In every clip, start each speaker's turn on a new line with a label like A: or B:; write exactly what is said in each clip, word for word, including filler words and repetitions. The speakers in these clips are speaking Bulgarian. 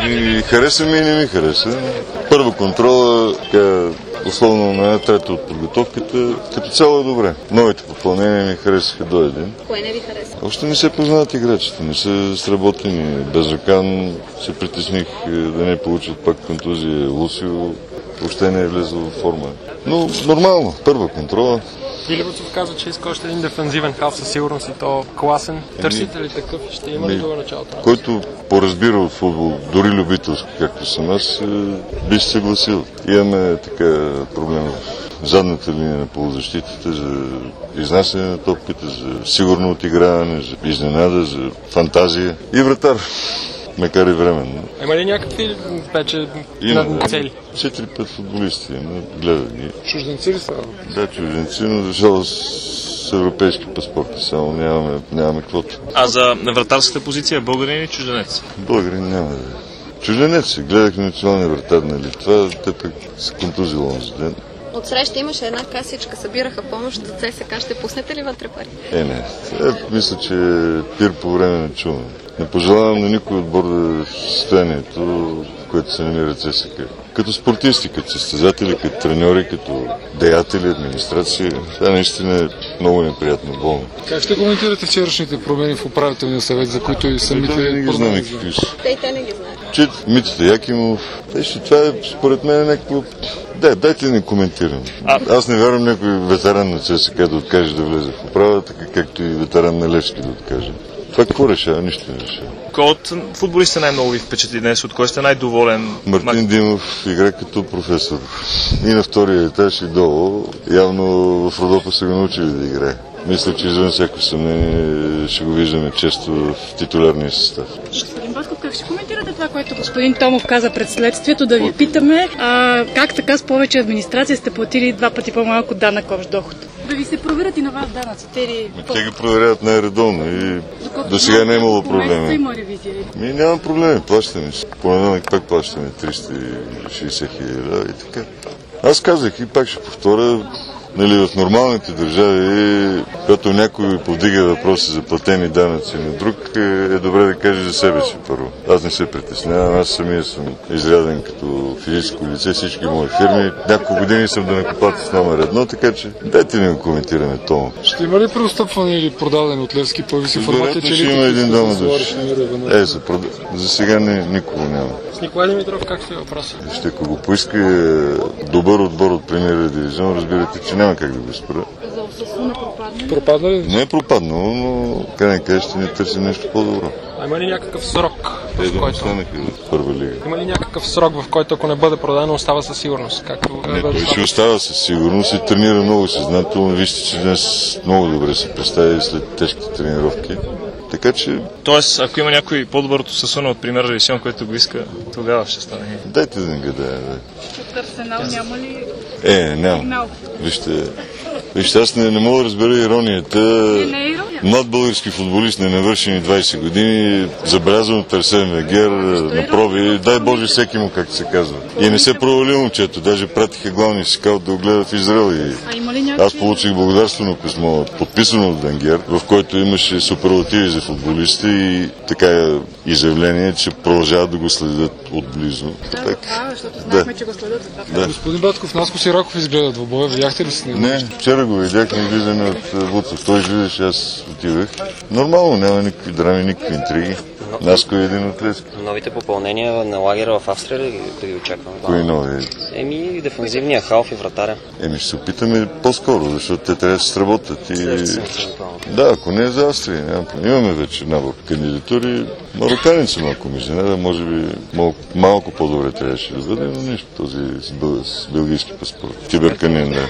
A: И хареса ми и не ми хареса. Първа контрола, така, условно на една трета от подготовката, като цяло е добре. Новите попълнения ми харесаха до един.
B: Кое не ви хареса?
A: Още не се познават играчите, не са сработени. Безракан се притесних да не получат пак контузия. Лусио въобще не е влезъл в форма. Но нормално, първа контрола.
C: Билибоцов каза, че иска още един дефанзивен хав със сигурност и то класен. Търсите ли такъв? Ще има ли до началото?
A: Който поразбира от футбол, дори любителски, както съм аз, би се съгласил. Имаме така проблем в задната линия на полузащитата за изнасяне на топките, за сигурно отиграване, за изненада, за фантазия и вратар. Макар и временно.
C: Има ли някакви вече на цели?
A: четири-пет футболисти, но гледах ги.
C: Чужденци ли са?
A: Да, чужденци, но защото с европейски паспорти, само нямаме, нямаме квота.
D: А за вратарската позиция българин или чужденец?
A: Българин няма да е. Чужденец. Гледах националния вратар на Литва, те пък се контузил онзи ден.
B: От среща имаше една касичка, събираха помощ за ЦСКА. Ще пуснете ли вътре пари?
A: Е, не. Е, мисля, че пир по време на чума. Не пожелавам на никой отбор да е в състоянието, в което се намира ЦСКА. Като спортисти, като състезатели, като треньори, като деятели, администрация. Това наистина е много неприятно, болно.
E: Как ще коментирате вчерашните промени в управителния съвет, за които и самите...
A: Те не ги знаме какви са.
B: Те и те не ги знаят.
A: Чит, Митата Якимов. Вижте, това е според мен някакво... Да, дайте да не коментирам. А... Аз не вярвам някой ветеран на ЦСКА да откаже да влезе в управа, така както и ветеран на Левски да откаже. Това какво решава? Нищо не решава.
D: Кой от футболиста най-много ви впечатли днес? От кой сте най-доволен?
A: Мартин Мак... Димов игра като професор. И на втория етаж и долу. Явно в Родопа са го научили да играе. Мисля, че извън всяко съмнение ще го виждаме често в титулярния състав.
F: Господин Босков, как ще коментирате това, което господин Томов каза пред следствието? Да ви питаме а, как така с повече администрация сте платили два пъти по-малко данък общ доход? Да ви се проверят и на вас данъците или...
A: Те ги проверяват най-редовно и до сега не е имало проблеми.
F: Има ревизия?
A: Ми няма проблеми, плащаме си. Понеделник пак плащаме триста и шейсет хиляди и така. Аз казах и пак ще повторя, нали, в нормалните държави, когато някой повдига въпроси за платени данъци на друг, е добре да каже за себе си първо. Аз не се притеснявам, аз самия съм изряден като физическо лице, всички мои фирми. Няколко години съм данъкоплатец номер едно, така че дайте да го коментираме това.
E: Ще има ли преотстъпване или продаден от Левски? Появи си информация, че
A: ще има един дома души. Е, за, прод... за сега не, никога няма.
C: С Николай Димитров как стои въпроса?
A: Ще ако го поиска добър отбор от премиера дивизион, разбирате, че няма как да го спра.
F: За Осасуна пропадна ли?
E: Пропадна ли?
A: Не е пропаднало, но край на края ще ни търсим нещо по-добро.
C: А има ли някакъв срок,
A: Те
C: в
A: да
C: който...
A: останаха в първа лига.
C: Има ли някакъв срок, в който ако не бъде продадено, остава със сигурност? Както...
A: Не, той ще остава със сигурност и тренира много съзнателно. Вижте, че днес много добре се представи след тежките тренировки. Така че...
D: Тоест, ако има някой по-добър от Осасуна от Премиер Дивизион, който го иска, тогава ще стане.
A: Дайте да не гадая, да.
F: От Арсенал няма ли...
A: Е, няма. Вижте, вижте, аз не, не мога да разбера иронията.
F: Не, не е ирония.
A: Млад български футболист на навършени двайсет години, забелязан от Арсен Венгер на проби. Дай Боже всеки му, както се казва. И не се провали момчето. Даже пратиха главния си скаут да го гледа в Израел. И... Аз получих благодарствено писмо, подписано от Венгер, в който имаше суперлативи за футболисти и така изявление, че продължават да го следят отблизо.
F: Да, так... това, защото знаехме, да. Че го следят. Да.
E: Господин Батков, Наско Сираков изгледа двобоя. Видяхте ли с него?
A: Не, вчера го видях на излизане от Вуцов. Той излизаше, аз отивах. Нормално, няма никакви драми, никакви интриги. Наско е един от Левски.
G: Новите попълнения на лагера в Австрия ли да ги очакваме?
A: Кои нови?
G: Еми, дефанзивния халф и вратаря.
A: Еми, ще се опитаме по-скоро, защото те трябва да се сработят. И... Да, ако не е за Австрия, няма. Имаме вече набор кандидатури. Мароканец малко ми изненада, може би малко, малко по-добре трябваше да бъде, но нищо, този с, бъл... с белгийски паспорт. Киберканин, да.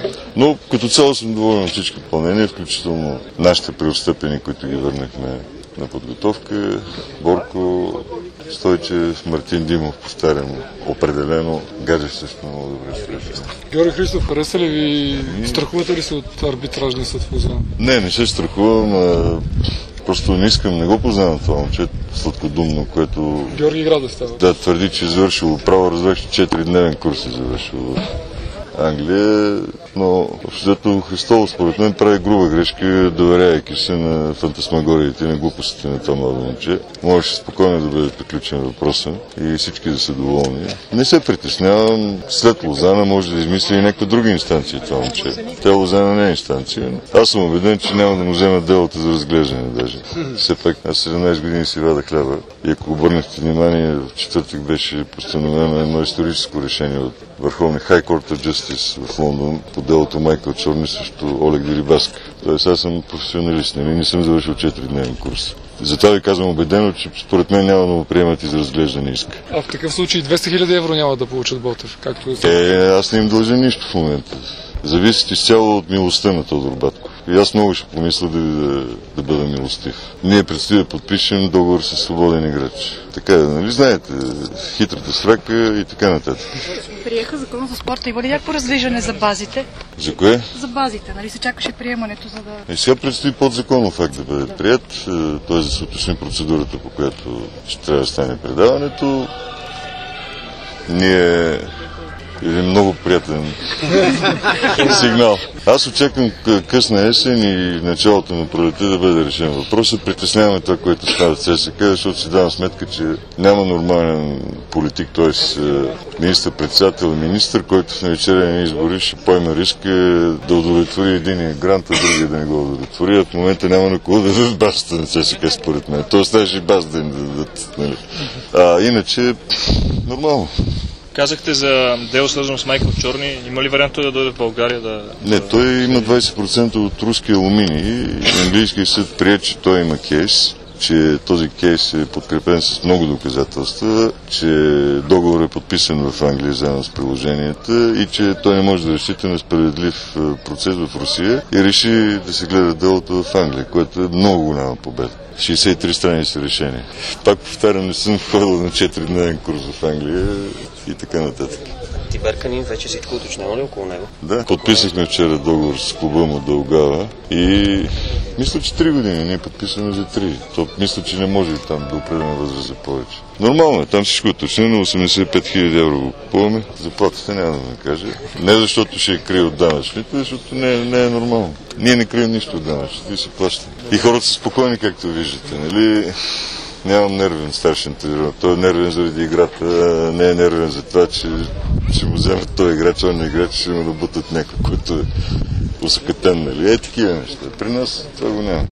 A: Но като цяло съм доволен от всички попълнения, включително нашите преотстъпени, които ги върнахме на подготовка. Борко, Стойчев, Мартин Димов, повтарям, определено. Гаджев също много добре среща.
E: Георги Христов, хареса ли ви? Страхувате ли се от арбитражния съд в Лозан?
A: Не, не се страхувам. А... Просто не искам, не го познавам това момче, сладкодумно, което...
E: Георги Градев става.
A: Да, твърди, че е завършило право, разбрах, че четиридневен курс е завършил в Англия. но общото Христово според мен прави груба грешка, доверяйки се на фантасмагориите, на глупостите на това младо момче. Можеше спокойно да бъде приключен въпроса и всички да са доволни. Не се притеснявам, след Лозана може да измисли и някаква друга инстанция това момче. Тя Лозана не е инстанция. Аз съм убеден, че няма да му вземат делото за разглеждане даже. Все пак аз седемнайсет години си вада хляба и ако обърнахте внимание, в четвъртък беше постановено едно историческо решение от Върховния High Court of Justice в Лондон по делото Майкъл Чорни срещу Олег Дерибаска. Тоест аз съм професионалист, нали? Не съм завършил четиридневен курс. Затова ви казвам убедено, че според мен няма да му приемат и за разглеждане иска.
E: А в такъв случай двеста хиляди евро няма да получат Ботев, както е.
A: Е, аз не им дължа нищо в момента. Зависят изцяло от милостта на Тодор Батков. И аз много ще помисля да, да, да бъда милостив. Ние предстои да подпишем договор с свободен играч. Така, нали знаете, хитрата срака и така нататък.
F: Приеха закона за спорта. Има ли някакво раздвижване за базите?
A: За кое?
F: За базите. Нали се чакаше приемането, за да...
A: И сега предстои подзаконов акт да бъде прият. Т.е. да се уточни процедурата, по която ще трябва да стане предаването. Ние... Един много приятен сигнал. Аз очаквам късна есен и началото на пролетта да бъде решен въпросът. Притесняваме това, което става в ЦСКА, защото си давам сметка, че няма нормален политик, т.е. министър-председател и министър, който в навечерени избори ще поеме риска да удовлетвори единия грант, а другия да не го удовлетвори. В момента няма на кого да дадат базата на ЦСКА, според мен. Тоест даже и база да им да дадат. Нали? А иначе, нормално.
D: Казахте за дело свързано с Майкъл Чорни. Има ли вариант той да дойде в България? Да...
A: Не, той има двайсет процента от руски алуминий. Английския съд прие, че той има кейс, че този кейс е подкрепен с много доказателства, че договор е подписан в Англия заедно с приложенията и че той не може да разчита на справедлив процес в Русия и реши да се гледа делото в Англия, което е много голяма победа. шейсет и три страници решение. Пак повтарям, не съм ходил на четиридневен курс в Англия и така нататък.
G: Тиберканин вече всичко уточнено ли около него?
A: Да, подписахме вчера договор с клуба му Дългава и мисля, че три години. Ние подписваме за три. То мисля, че не може там да определена възраст за повече. Нормално е, там всичко е уточнено, осемдесет и пет хиляди евро го купуваме. Заплатата няма да ме каже. Не защото ще е крие от данъчните, защото не, не е нормално. Ние не крием нищо от данъчните и се плащаме. И хората са спокойни, както виждате, нали? Нямам нервен старшин тренер. Той е нервен заради играта, не е нервен за това, че ще му вземат този играч, он не играч, ще му набутат някой, който е усъкътен, нали? Е, такива неща. При нас това го няма.